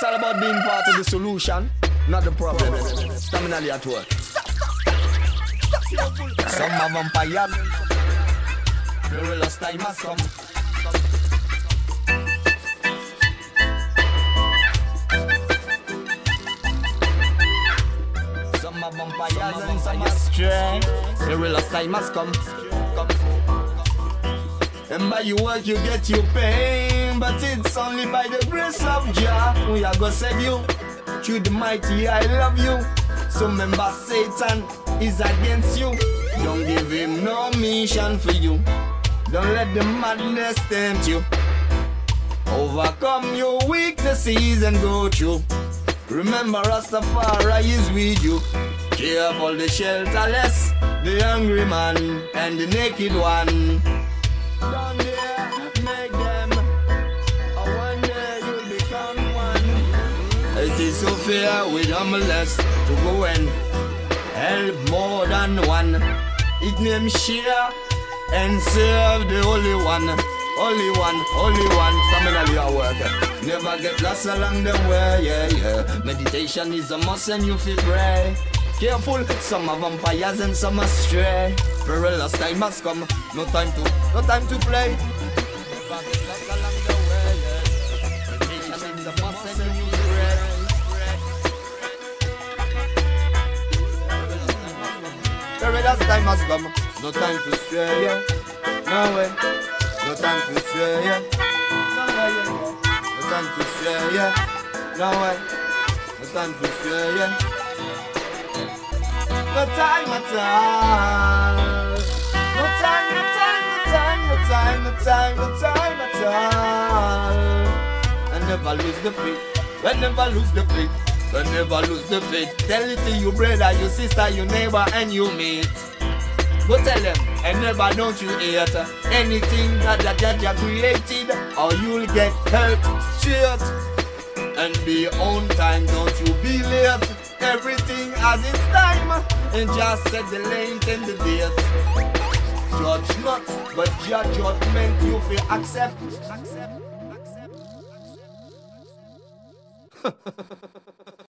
It's all about being part of the solution, not the problem. Stamina at work. Some are vampire. The real time has come. Some are vampires and some are stray. The real time has come. And by your work you get your pain, but it's only by the grace of Jah we are gonna save you. Through the mighty I love you. So remember Satan is against you. Don't give him no mission for you. Don't let the madness tempt you. Overcome your weaknesses and go through. Remember Rastafari is with you. Care for the shelterless, the hungry man and the naked one. Down there, make them. One day you'll become one. It is so fair with humbleness to go and help more than one. It name share and serve the Holy One. Holy One, Holy One. Stamina your work. Never get lost along the way, yeah. Meditation is a must and you feel pray. Careful, some are vampires and some are stray. Perilous time must come, no time to play. Perilous time must come, no time to stray, yeah. No way, no time to stray, yeah. No way, no time to stray, yeah. No way, no time to stray, yeah. No time at all. No time at all. And never lose the faith. Well, never lose the faith. Well, never lose the faith. Tell it to your brother, your sister, your neighbor, and your mate. Go tell them, and never don't you hate anything that you created, or you'll get hurt straight. And be on time, don't you be late. Everything has its time, and just set the length and the date. Judge not, but your judgment you feel accept.